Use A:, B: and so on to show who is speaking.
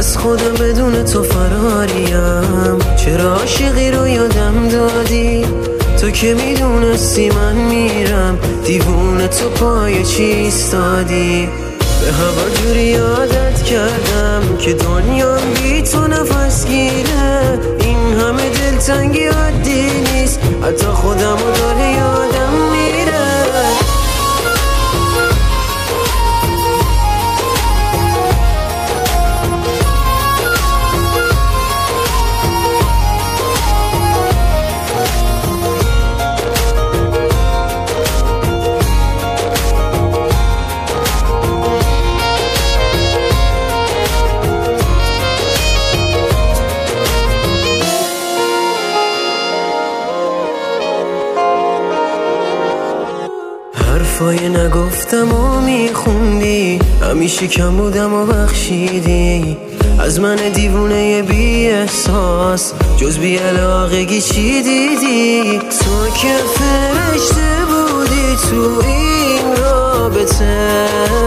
A: از خودم بدون تو فراریم. چرا عاشقی رو یادم دادی تو که میدونستی من میرم، دیوونه تو پای چی ایستادی؟ به هوا جوری عادت کردم که دنیا بی تو نفس گیره. این همه دلتنگی عادی نیست، حتی خودم رو داره یادم میره. حرفای نگفتم و میخوندی، همیشه کم بودم و بخشیدی. از من دیوونه بی احساس جز بی علاقگی چی دیدی؟ تو که فرشته بودی تو این رابطه،